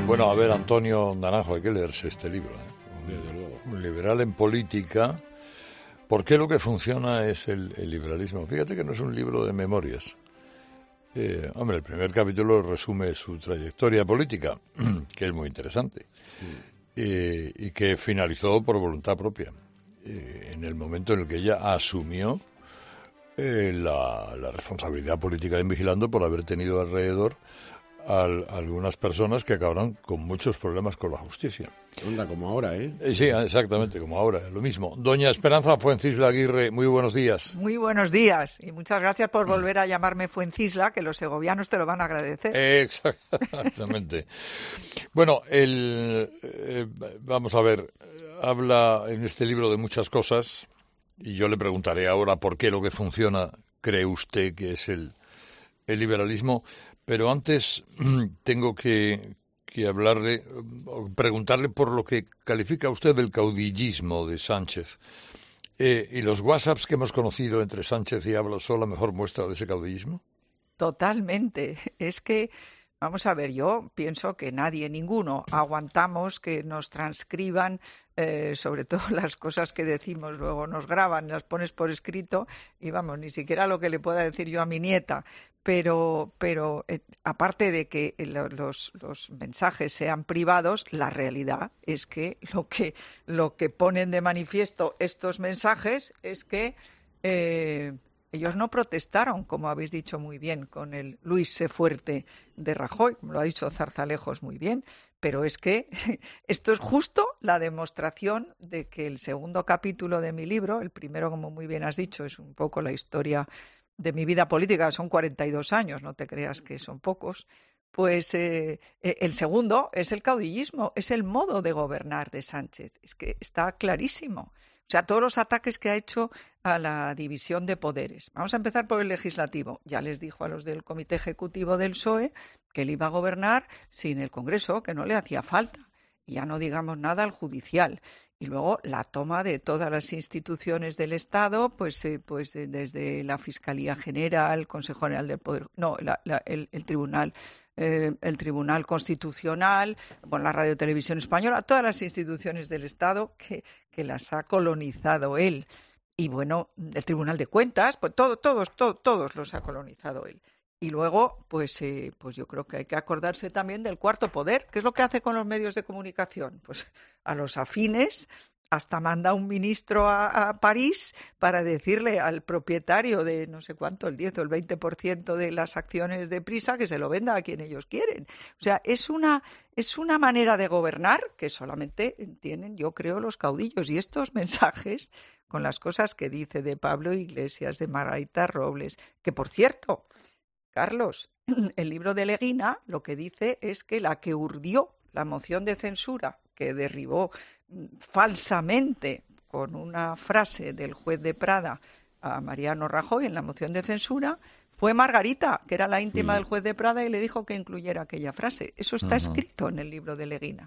Bueno, a ver, Antonio Naranjo, hay que leerse este libro, ¿eh? Desde luego. Un liberal en política. ¿Por qué lo que funciona es el liberalismo? Fíjate que no es un libro de memorias. Hombre, el primer capítulo resume su trayectoria política, que es muy interesante, y que finalizó por voluntad propia, en el momento en el que ella asumió la responsabilidad política de Invigilando por haber tenido alrededor algunas personas que acabaron con muchos problemas con la justicia. Anda, como ahora, ¿eh? Sí, exactamente, como ahora, lo mismo. Doña Esperanza Fuencisla Aguirre, muy buenos días. Muy buenos días y muchas gracias por volver a llamarme Fuencisla, que los segovianos te lo van a agradecer. Exactamente. Bueno, vamos a ver, habla en este libro de muchas cosas y yo le preguntaré ahora por qué lo que funciona cree usted que es el liberalismo. Pero antes tengo que preguntarle por lo que califica usted del caudillismo de Sánchez. ¿Y los WhatsApps que hemos conocido entre Sánchez y ABLO son la mejor muestra de ese caudillismo? Totalmente. Es que, vamos a ver, yo pienso que ninguno, aguantamos que nos transcriban, sobre todo las cosas que decimos, luego nos graban, las pones por escrito y vamos, ni siquiera lo que le pueda decir yo a mi nieta. Pero aparte de que los mensajes sean privados, la realidad es que lo que ponen de manifiesto estos mensajes es que ellos no protestaron, como habéis dicho muy bien, con el Luis sé fuerte de Rajoy, como lo ha dicho Zarzalejos muy bien, pero es que esto es justo la demostración de que el segundo capítulo de mi libro, el primero, como muy bien has dicho, es un poco la historia de mi vida política, son 42 años, no te creas que son pocos, pues el segundo es el caudillismo, es el modo de gobernar de Sánchez, es que está clarísimo. O sea, todos los ataques que ha hecho a la división de poderes. Vamos a empezar por el legislativo. Ya les dijo a los del Comité Ejecutivo del PSOE que él iba a gobernar sin el Congreso, que no le hacía falta. Y ya no digamos nada al judicial. Y luego la toma de todas las instituciones del Estado, pues desde la Fiscalía General, el Consejo General del Poder, no, el Tribunal Constitucional, bueno, la Radio Televisión Española, todas las instituciones del Estado que las ha colonizado él. Y bueno, el Tribunal de Cuentas, pues todos los ha colonizado él. Y luego, pues yo creo que hay que acordarse también del cuarto poder. ¿Qué es lo que hace con los medios de comunicación? Pues a los afines hasta manda un ministro a París para decirle al propietario de no sé cuánto, el 10 o el 20% de las acciones de Prisa, que se lo venda a quien ellos quieren. O sea, es una manera de gobernar que solamente entienden, yo creo, los caudillos. Y estos mensajes, con las cosas que dice de Pablo Iglesias, de Margarita Robles, que por cierto, Carlos, el libro de Leguina lo que dice es que la que urdió la moción de censura que derribó falsamente con una frase del juez de Prada a Mariano Rajoy en la moción de censura fue Margarita, que era la íntima del juez de Prada, y le dijo que incluyera aquella frase. Eso está escrito en el libro de Leguina.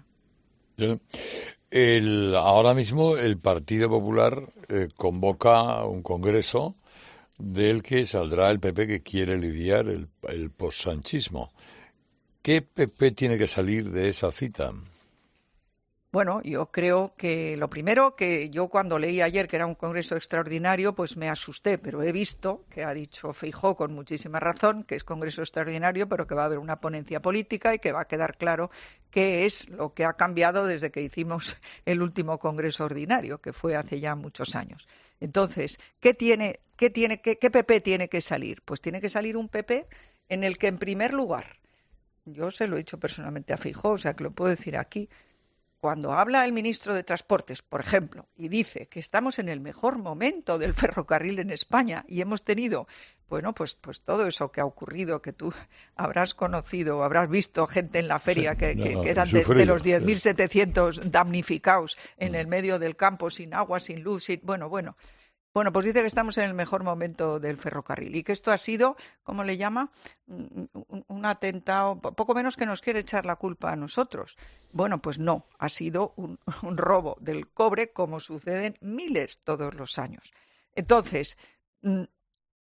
Ahora mismo el Partido Popular convoca un congreso del que saldrá el PP, que quiere lidiar el postsanchismo. ¿Qué PP tiene que salir de esa cita? Bueno, yo creo que lo primero, que yo cuando leí ayer que era un congreso extraordinario, pues me asusté, pero he visto que ha dicho Feijóo con muchísima razón que es congreso extraordinario, pero que va a haber una ponencia política y que va a quedar claro qué es lo que ha cambiado desde que hicimos el último congreso ordinario, que fue hace ya muchos años. Entonces, ¿qué PP tiene que salir? Pues tiene que salir un PP en el que, en primer lugar, yo se lo he dicho personalmente a Feijóo, o sea que lo puedo decir aquí, cuando habla el ministro de Transportes, por ejemplo, y dice que estamos en el mejor momento del ferrocarril en España y hemos tenido, bueno, pues todo eso que ha ocurrido, que tú habrás conocido, habrás visto gente en la feria que eran de los 10.700 damnificados en el medio del campo, sin agua, sin luz, Bueno, pues dice que estamos en el mejor momento del ferrocarril y que esto ha sido, ¿cómo le llama? Un atentado, poco menos que nos quiere echar la culpa a nosotros. Bueno, pues no, ha sido un robo del cobre, como suceden miles todos los años. Entonces,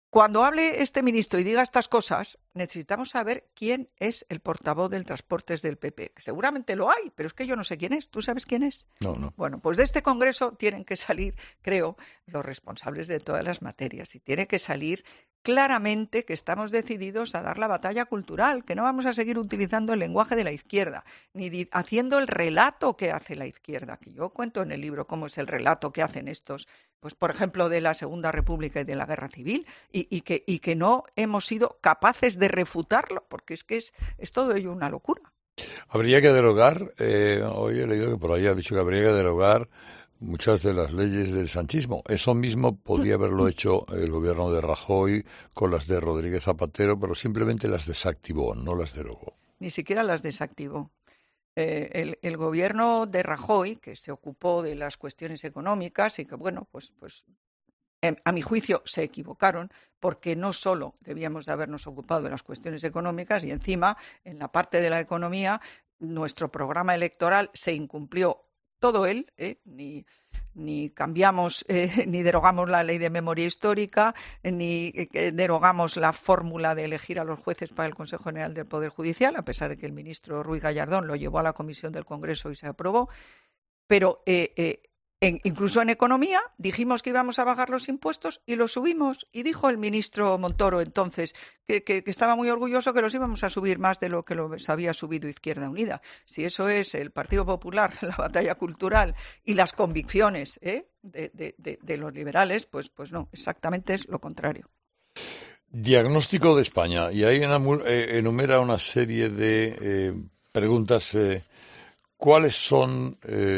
Cuando hable este ministro y diga estas cosas, necesitamos saber quién es el portavoz del Transportes del PP. Seguramente lo hay, pero es que yo no sé quién es. ¿Tú sabes quién es? No. Bueno, pues de este congreso tienen que salir, creo, los responsables de todas las materias. Y tiene que salir claramente que estamos decididos a dar la batalla cultural, que no vamos a seguir utilizando el lenguaje de la izquierda, ni haciendo el relato que hace la izquierda, que yo cuento en el libro cómo es el relato que hacen estos, pues por ejemplo, de la Segunda República y de la Guerra Civil, y que no hemos sido capaces de refutarlo, porque es que es todo ello una locura. Habría que derogar, hoy he leído que por ahí ha dicho que habría que derogar muchas de las leyes del sanchismo. Eso mismo podía haberlo hecho el gobierno de Rajoy con las de Rodríguez Zapatero, pero simplemente las desactivó, no las derogó. Ni siquiera las desactivó. El gobierno de Rajoy, que se ocupó de las cuestiones económicas y que, bueno, pues a mi juicio se equivocaron, porque no solo debíamos de habernos ocupado de las cuestiones económicas y encima, en la parte de la economía, nuestro programa electoral se incumplió todo él, ni cambiamos, ni derogamos la ley de memoria histórica, ni derogamos la fórmula de elegir a los jueces para el Consejo General del Poder Judicial, a pesar de que el ministro Ruiz Gallardón lo llevó a la comisión del Congreso y se aprobó. Pero incluso en economía dijimos que íbamos a bajar los impuestos y los subimos. Y dijo el ministro Montoro entonces que estaba muy orgulloso que los íbamos a subir más de lo que los había subido Izquierda Unida. Si eso es el Partido Popular, la batalla cultural y las convicciones de los liberales, pues no, exactamente es lo contrario. Diagnóstico de España. Y ahí enumera una serie de preguntas. ¿Cuáles son,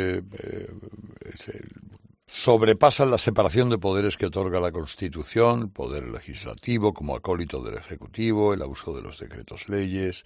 sobrepasan la separación de poderes que otorga la Constitución, el poder legislativo como acólito del Ejecutivo, el abuso de los decretos leyes,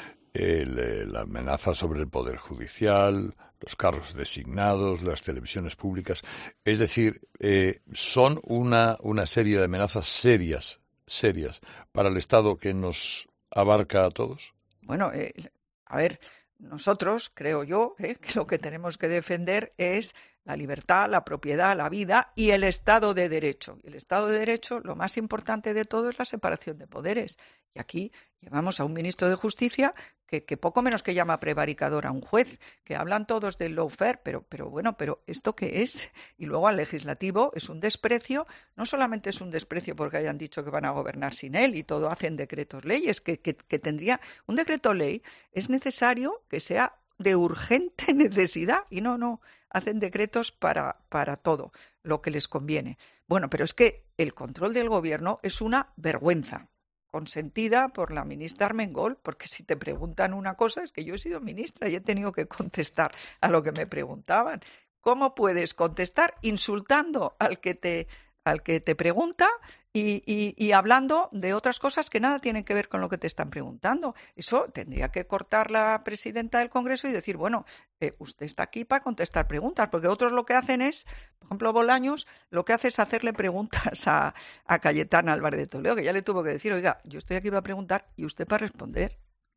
la amenaza sobre el poder judicial, los cargos designados, las televisiones públicas? Es decir, son una serie de amenazas serias para el Estado que nos abarca a todos. Bueno, a ver... Nosotros, creo yo, que lo que tenemos que defender es la libertad, la propiedad, la vida y el Estado de Derecho. Y el Estado de Derecho, lo más importante de todo es la separación de poderes. Y aquí llevamos a un ministro de Justicia que poco menos que llama prevaricador a un juez, que hablan todos del lawfare, pero bueno, pero ¿esto qué es? Y luego al legislativo es un desprecio, no solamente es un desprecio porque hayan dicho que van a gobernar sin él y todo hacen decretos leyes, que tendría un decreto ley, es necesario que sea de urgente necesidad y no, hacen decretos para todo lo que les conviene. Bueno, pero es que el control del gobierno es una vergüenza, consentida por la ministra Armengol, porque si te preguntan una cosa, es que yo he sido ministra y he tenido que contestar a lo que me preguntaban. ¿Cómo puedes contestar insultando al que te pregunta y hablando de otras cosas que nada tienen que ver con lo que te están preguntando? Eso tendría que cortar la presidenta del Congreso y decir, bueno, usted está aquí para contestar preguntas, porque otros lo que hacen es, por ejemplo, Bolaños, lo que hace es hacerle preguntas a Cayetana Álvarez de Toledo, que ya le tuvo que decir, oiga, yo estoy aquí para preguntar y usted para responder.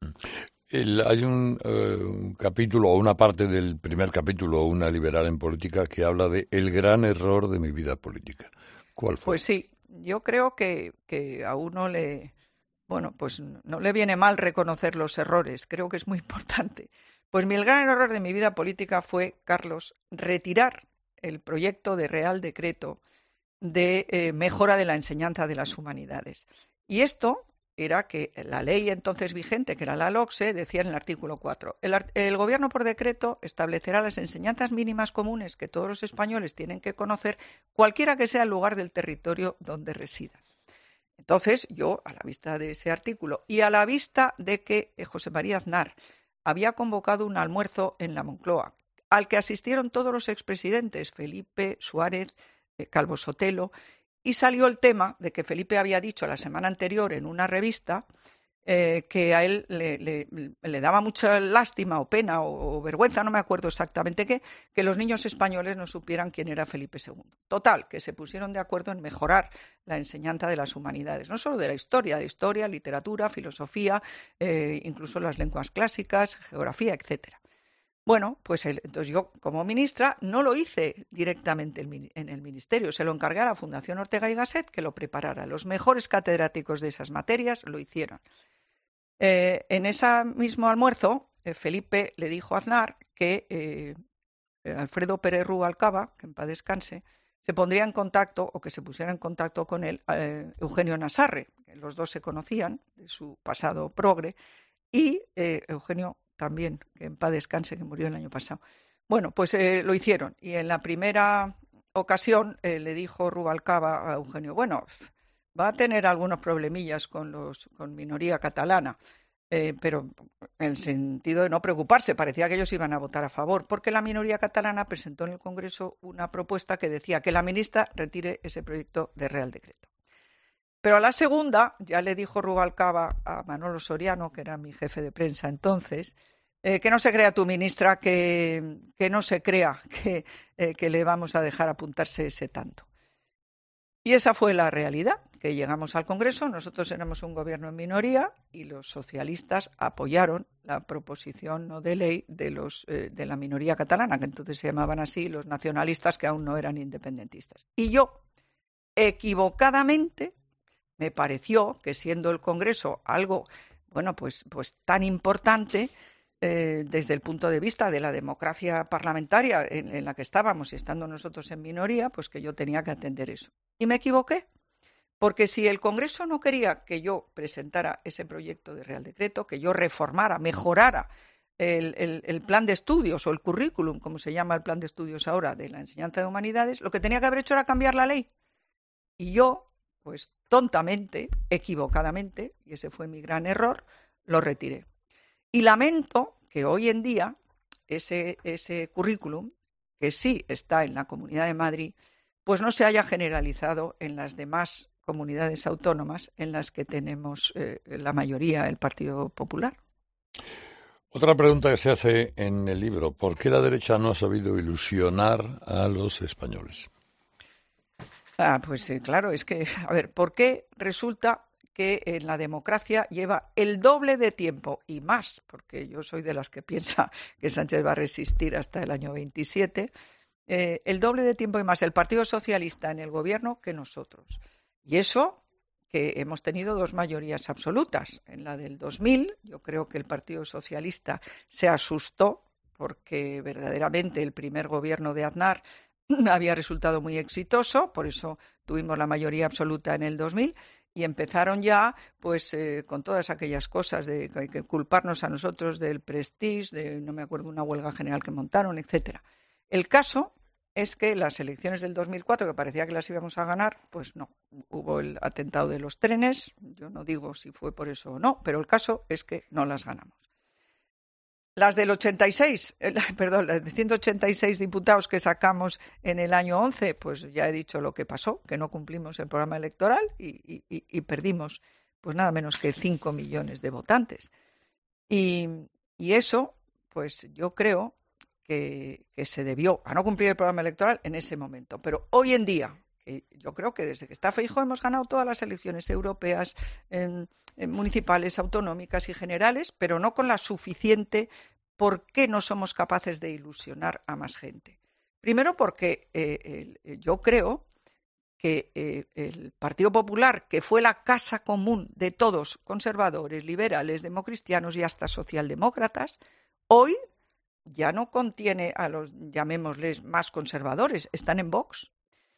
Hay un capítulo o una parte del primer capítulo, Una liberal en política, que habla de el gran error de mi vida política. ¿Cuál fue? Pues sí, yo creo que a uno pues no le viene mal reconocer los errores, creo que es muy importante. Pues el gran error de mi vida política fue, Carlos, retirar el proyecto de Real Decreto de mejora de la enseñanza de las humanidades. Y esto era que la ley entonces vigente, que era la LOCSE, decía en el artículo 4, el Gobierno por decreto establecerá las enseñanzas mínimas comunes que todos los españoles tienen que conocer, cualquiera que sea el lugar del territorio donde residan. Entonces, yo, a la vista de ese artículo y a la vista de que José María Aznar había convocado un almuerzo en la Moncloa, al que asistieron todos los expresidentes, Felipe, Suárez, Calvo Sotelo, y salió el tema de que Felipe había dicho la semana anterior en una revista que a él le daba mucha lástima o pena o vergüenza, no me acuerdo exactamente qué, que los niños españoles no supieran quién era Felipe II. Total, que se pusieron de acuerdo en mejorar la enseñanza de las humanidades, no solo de historia, literatura, filosofía, incluso las lenguas clásicas, geografía, etcétera. Bueno, pues entonces yo como ministra no lo hice directamente en el ministerio, se lo encargué a la Fundación Ortega y Gasset que lo preparara. Los mejores catedráticos de esas materias lo hicieron. En ese mismo almuerzo, Felipe le dijo a Aznar que Alfredo Pérez Rubalcaba, que en paz descanse, se pondría en contacto, o que se pusiera en contacto con él, Eugenio Nassarre, que los dos se conocían de su pasado progre, y Eugenio también, que en paz descanse, que murió el año pasado. Bueno, pues lo hicieron, y en la primera ocasión le dijo Rubalcaba a Eugenio, bueno, va a tener algunos problemillas con minoría catalana, pero en el sentido de no preocuparse, parecía que ellos iban a votar a favor, porque la minoría catalana presentó en el Congreso una propuesta que decía que la ministra retire ese proyecto de Real Decreto. Pero a la segunda ya le dijo Rubalcaba a Manolo Soriano, que era mi jefe de prensa entonces, que no se crea tu ministra, que no se crea que le vamos a dejar apuntarse ese tanto. Y esa fue la realidad, que llegamos al Congreso, nosotros éramos un gobierno en minoría y los socialistas apoyaron la proposición no de ley de la minoría catalana, que entonces se llamaban así los nacionalistas, que aún no eran independentistas. Y yo, equivocadamente, me pareció que siendo el Congreso algo, bueno, pues tan importante desde el punto de vista de la democracia parlamentaria en la que estábamos y estando nosotros en minoría, pues que yo tenía que atender eso. Y me equivoqué, porque si el Congreso no quería que yo presentara ese proyecto de Real Decreto, que yo reformara, mejorara el plan de estudios o el currículum, como se llama el plan de estudios ahora, de la enseñanza de humanidades, lo que tenía que haber hecho era cambiar la ley. Y yo, pues tontamente, equivocadamente, y ese fue mi gran error, lo retiré. Y lamento que hoy en día ese currículum, que sí está en la Comunidad de Madrid, pues no se haya generalizado en las demás comunidades autónomas en las que tenemos la mayoría el Partido Popular. Otra pregunta que se hace en el libro, ¿por qué la derecha no ha sabido ilusionar a los españoles? Pues claro, es que, a ver, ¿por qué resulta que en la democracia lleva el doble de tiempo y más? Porque yo soy de las que piensa que Sánchez va a resistir hasta el año 27, el doble de tiempo y más el Partido Socialista en el gobierno que nosotros. Y eso que hemos tenido dos mayorías absolutas. En la del 2000, yo creo que el Partido Socialista se asustó porque verdaderamente el primer gobierno de Aznar había resultado muy exitoso, por eso tuvimos la mayoría absoluta en el 2000 y empezaron ya pues con todas aquellas cosas de que culparnos a nosotros del Prestige, de no me acuerdo una huelga general que montaron, etcétera. El caso es que las elecciones del 2004, que parecía que las íbamos a ganar, pues no, hubo el atentado de los trenes, yo no digo si fue por eso o no, pero el caso es que no las ganamos. Las del 86, las de 186 diputados que sacamos en el año 11, pues ya he dicho lo que pasó, que no cumplimos el programa electoral y perdimos pues nada menos que 5 millones de votantes. Y eso, pues yo creo que se debió a no cumplir el programa electoral en ese momento. Pero hoy en día, yo creo que desde que está Feijóo hemos ganado todas las elecciones europeas, municipales, autonómicas y generales, pero no con la suficiente. ¿Por qué no somos capaces de ilusionar a más gente? Primero porque yo creo que el Partido Popular, que fue la casa común de todos, conservadores, liberales, democristianos y hasta socialdemócratas, hoy ya no contiene a los, llamémosles, más conservadores, están en Vox.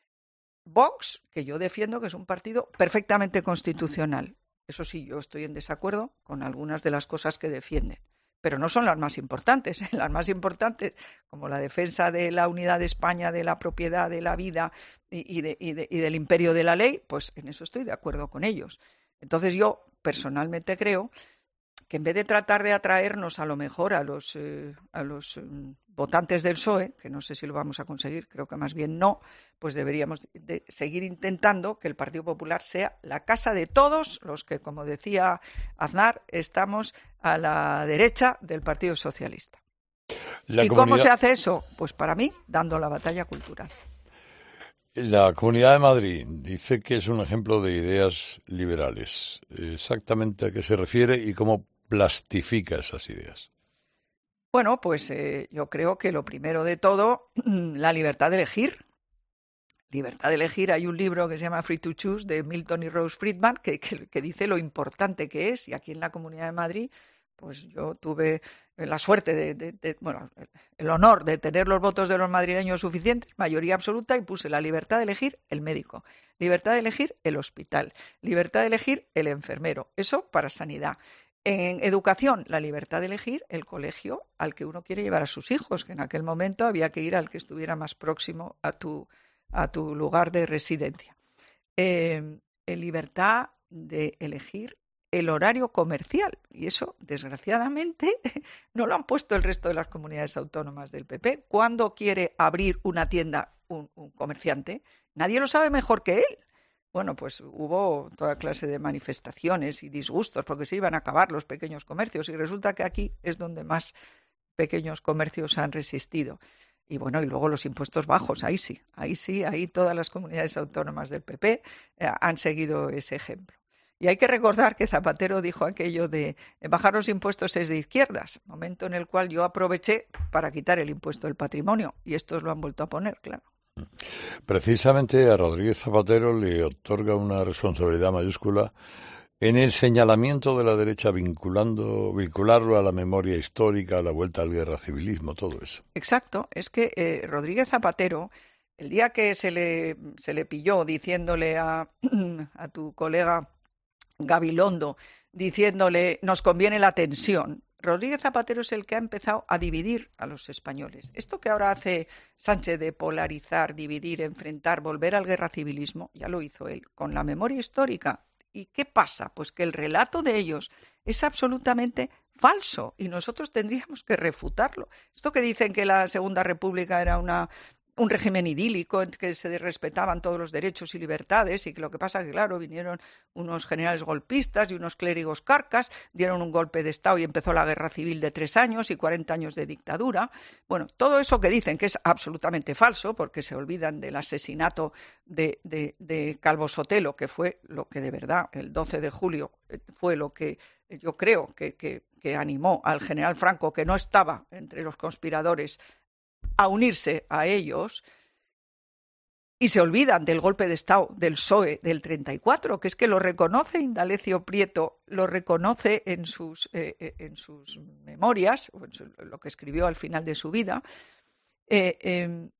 Vox, que yo defiendo que es un partido perfectamente constitucional. Eso sí, yo estoy en desacuerdo con algunas de las cosas que defienden, pero no son las más importantes. Las más importantes, como la defensa de la unidad de España, de la propiedad, de la vida y del imperio de la ley, pues en eso estoy de acuerdo con ellos. Entonces yo personalmente creo que en vez de tratar de atraernos a lo mejor a los votantes del PSOE, que no sé si lo vamos a conseguir, creo que más bien no, pues deberíamos de seguir intentando que el Partido Popular sea la casa de todos los que, como decía Aznar, estamos a la derecha del Partido Socialista. ¿Cómo se hace eso? Pues para mí, dando la batalla cultural. La Comunidad de Madrid dice que es un ejemplo de ideas liberales. ¿Exactamente a qué se refiere y cómo plastifica esas ideas? Bueno, pues yo creo que lo primero de todo, la libertad de elegir. Libertad de elegir. Hay un libro que se llama Free to Choose de Milton y Rose Friedman que dice lo importante que es. Y aquí en la Comunidad de Madrid, pues yo tuve la suerte bueno, el honor de tener los votos de los madrileños suficientes, mayoría absoluta, y puse la libertad de elegir el médico, libertad de elegir el hospital, libertad de elegir el enfermero. Eso para sanidad. En educación, la libertad de elegir el colegio al que uno quiere llevar a sus hijos, que en aquel momento había que ir al que estuviera más próximo a tu lugar de residencia. En libertad de elegir el horario comercial, y eso, desgraciadamente, no lo han puesto el resto de las comunidades autónomas del PP. ¿Cuándo quiere abrir una tienda un comerciante? Nadie lo sabe mejor que él. Bueno, pues hubo toda clase de manifestaciones y disgustos porque se iban a acabar los pequeños comercios, y resulta que aquí es donde más pequeños comercios han resistido. Y bueno, y luego los impuestos bajos, ahí todas las comunidades autónomas del PP han seguido ese ejemplo. Y hay que recordar que Zapatero dijo aquello de bajar los impuestos es de izquierdas, momento en el cual yo aproveché para quitar el impuesto del patrimonio, y estos lo han vuelto a poner, claro. Precisamente a Rodríguez Zapatero le otorga una responsabilidad mayúscula en el señalamiento de la derecha, vincularlo a la memoria histórica, a la vuelta al guerracivilismo, todo eso. Exacto, es que Rodríguez Zapatero, el día que se le pilló diciéndole a tu colega Gabilondo, diciéndole nos conviene la tensión, Rodríguez Zapatero es el que ha empezado a dividir a los españoles. Esto que ahora hace Sánchez de polarizar, dividir, enfrentar, volver al guerracivilismo, ya lo hizo él, con la memoria histórica. ¿Y qué pasa? Pues que el relato de ellos es absolutamente falso y nosotros tendríamos que refutarlo. Esto que dicen que la Segunda República era un régimen idílico en que se respetaban todos los derechos y libertades, y que lo que pasa es que, claro, vinieron unos generales golpistas y unos clérigos carcas, dieron un golpe de Estado y empezó la guerra civil de 3 años y 40 años de dictadura. Bueno, todo eso que dicen que es absolutamente falso, porque se olvidan del asesinato de Calvo Sotelo, que fue lo que de verdad, el 12 de julio, fue lo que yo creo que animó al general Franco, que no estaba entre los conspiradores, a unirse a ellos, y se olvidan del golpe de Estado del PSOE del 34, que es que lo reconoce Indalecio Prieto, lo reconoce en sus memorias, lo que escribió al final de su vida. Y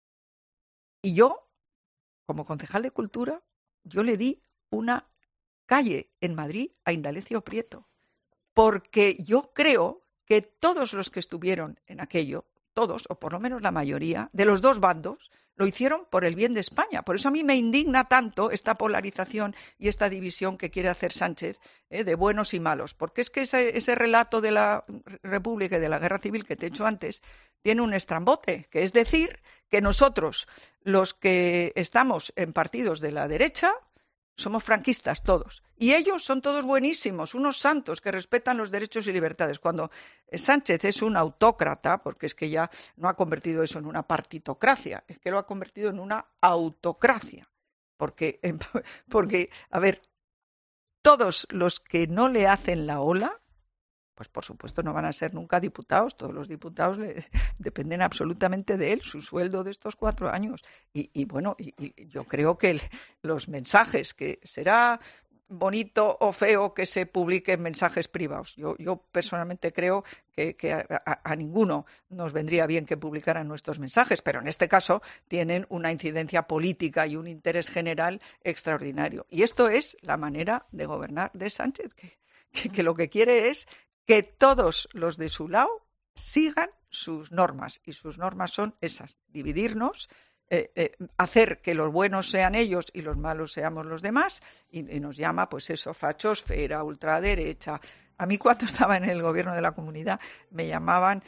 yo, como concejal de Cultura, yo le di una calle en Madrid a Indalecio Prieto, porque yo creo que todos los que estuvieron en aquello, todos, o por lo menos la mayoría, de los dos bandos, lo hicieron por el bien de España. Por eso a mí me indigna tanto esta polarización y esta división que quiere hacer Sánchez, de buenos y malos. Porque es que ese relato de la República y de la Guerra Civil que te he hecho antes tiene un estrambote, que es decir que nosotros, los que estamos en partidos de la derecha, somos franquistas todos, y ellos son todos buenísimos, unos santos que respetan los derechos y libertades. Cuando Sánchez es un autócrata, porque es que ya no ha convertido eso en una partitocracia, es que lo ha convertido en una autocracia, porque a ver, todos los que no le hacen la ola, pues por supuesto no van a ser nunca diputados. Todos los diputados dependen absolutamente de él, su sueldo de estos 4 años. Y bueno, yo creo que los mensajes, que será bonito o feo que se publiquen mensajes privados. Yo personalmente creo que a ninguno nos vendría bien que publicaran nuestros mensajes, pero en este caso tienen una incidencia política y un interés general extraordinario. Y esto es la manera de gobernar de Sánchez, que lo que quiere es que todos los de su lado sigan sus normas, y sus normas son esas: dividirnos, hacer que los buenos sean ellos y los malos seamos los demás, y nos llama, pues eso, fachosfera, ultraderecha. A mí, cuando estaba en el gobierno de la comunidad, me llamaban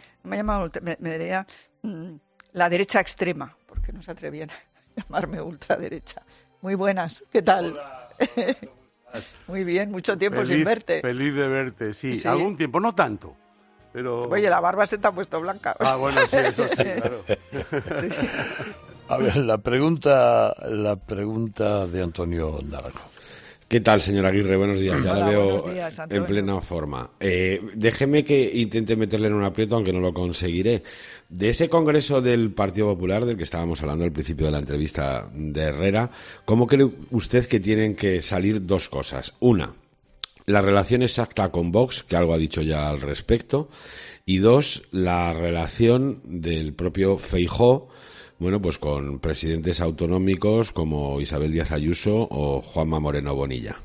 la derecha extrema, porque no se atrevían a llamarme ultraderecha. Muy buenas, ¿qué tal? Hola. Muy bien, mucho tiempo sin verte. Feliz de verte, sí. Algún tiempo, no tanto, pero... Oye, la barba se te ha puesto blanca. Bueno, sí, eso sí, claro. Sí. A ver, la pregunta de Antonio Naranjo. ¿Qué tal, señor Aguirre? Buenos días. Ya Hola, lo veo buenos días, en plena forma. Déjeme que intente meterle en un aprieto, aunque no lo conseguiré. De ese congreso del Partido Popular, del que estábamos hablando al principio de la entrevista de Herrera, ¿cómo cree usted que tienen que salir dos cosas? Una, la relación exacta con Vox, que algo ha dicho ya al respecto. Y dos, la relación del propio Feijóo, bueno, pues con presidentes autonómicos como Isabel Díaz Ayuso o Juanma Moreno Bonilla.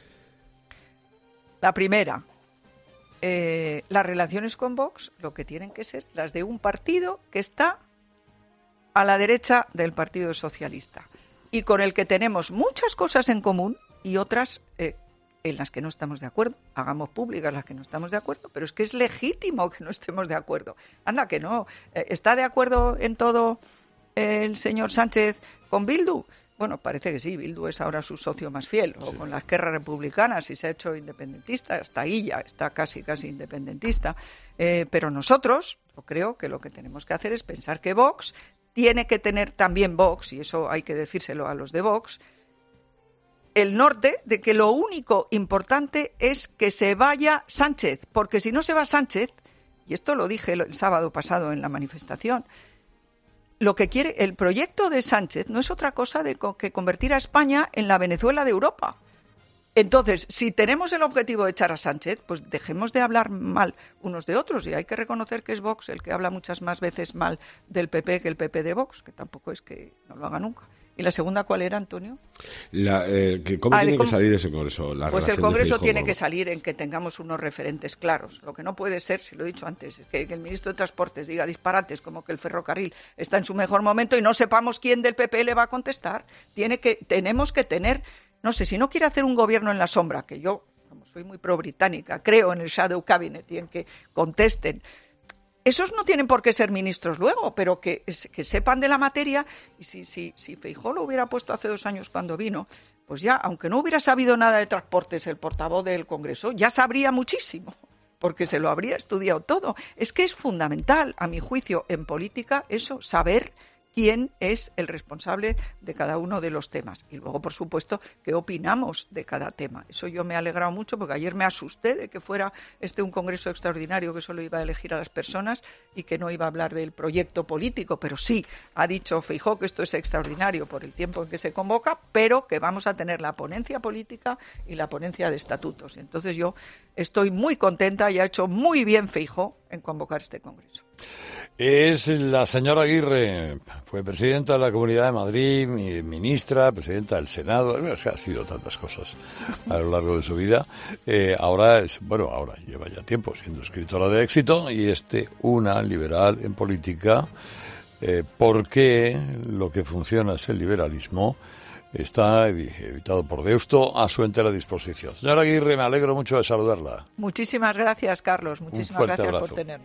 La primera, las relaciones con Vox lo que tienen que ser las de un partido que está a la derecha del Partido Socialista y con el que tenemos muchas cosas en común y otras en las que no estamos de acuerdo. Hagamos públicas las que no estamos de acuerdo, pero es que es legítimo que no estemos de acuerdo. Anda, que no. ¿Está de acuerdo en todo el señor Sánchez con Bildu? Bueno, parece que sí, Bildu es ahora su socio más fiel, o con la Esquerra Republicana, si se ha hecho independentista, hasta ahí ya está casi independentista. Pero nosotros, yo creo que lo que tenemos que hacer es pensar que Vox tiene que tener también Vox, y eso hay que decírselo a los de Vox, el norte de que lo único importante es que se vaya Sánchez, porque si no se va Sánchez, y esto lo dije el sábado pasado en la manifestación, lo que quiere el proyecto de Sánchez no es otra cosa que convertir a España en la Venezuela de Europa. Entonces, si tenemos el objetivo de echar a Sánchez, pues dejemos de hablar mal unos de otros, y hay que reconocer que es Vox el que habla muchas más veces mal del PP que el PP de Vox, que tampoco es que no lo haga nunca. ¿Y la segunda cuál era, Antonio? ¿Cómo tiene que salir ese congreso? Pues el congreso tiene que salir en que tengamos unos referentes claros. Lo que no puede ser, si lo he dicho antes, es que el ministro de Transportes diga disparates como que el ferrocarril está en su mejor momento y no sepamos quién del PP le va a contestar. Tenemos que tener, no sé, si no quiere hacer un gobierno en la sombra, que yo, como soy muy pro-británica, creo en el shadow cabinet y en que contesten. Esos no tienen por qué ser ministros luego, pero que sepan de la materia. Y si Feijóo lo hubiera puesto hace 2 años cuando vino, pues ya, aunque no hubiera sabido nada de transportes el portavoz del Congreso, ya sabría muchísimo, porque se lo habría estudiado todo. Es que es fundamental, a mi juicio, en política, eso, saber quién es el responsable de cada uno de los temas. Y luego, por supuesto, qué opinamos de cada tema. Eso yo me he alegrado mucho porque ayer me asusté de que fuera un congreso extraordinario que solo iba a elegir a las personas y que no iba a hablar del proyecto político. Pero sí, ha dicho Feijóo que esto es extraordinario por el tiempo en que se convoca, pero que vamos a tener la ponencia política y la ponencia de estatutos. Entonces yo estoy muy contenta y ha hecho muy bien Feijóo en convocar este congreso. Es la señora Aguirre, fue presidenta de la Comunidad de Madrid, ministra, presidenta del Senado, ha sido tantas cosas a lo largo de su vida. Ahora lleva ya tiempo siendo escritora de éxito y una liberal en política, porque lo que funciona es el liberalismo. Está editado por Deusto a su entera disposición. Señora Aguirre, me alegro mucho de saludarla. Muchísimas gracias, Carlos. Muchísimas gracias por tenernos.